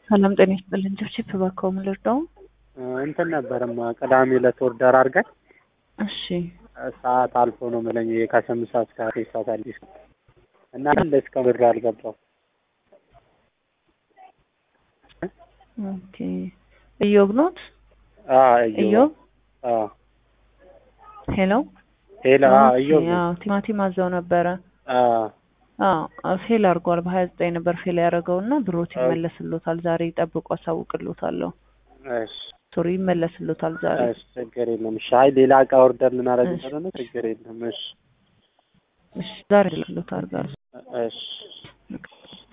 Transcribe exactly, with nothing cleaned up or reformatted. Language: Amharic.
ሰላም ጤና ይስጥልኝ። ቺፕ ባካው ምልርዳው እንትን ነበርማ ቅዳሜ ዕለት ኦርደር አድርገን እሺ ሰዓት አልፎ ነው መለኝ ከስምንት ሰዓት እስከ አስር ሰዓት አዲስ እና እስከ ብር አልገባው። ኦኬ እዮብ ኖት? አዎ እዮብ። አዎ ሄሎ ሄሎ። አዎ እዮብ። አዎ ቲማቲም አዘው ነበረ። አዎ አዎ ፌል አድርጓል። በሀያ ዘጠኝ ነበር ፌል ያደረገውና ብሮት ይመለስልዎታል። ዛሬ ጠብቆ አሳውቅልዎታለሁ። እሺ ሶሪ ይመለስልዎታል ዛሬ። እሺ ችግር የለም። እሺ አይ ሌላ እቃ ኦርደር ልናደርግ ስለሆነ ችግር የለም። እሺ እሺ ዛሬ ልልዎታል ጋር እሺ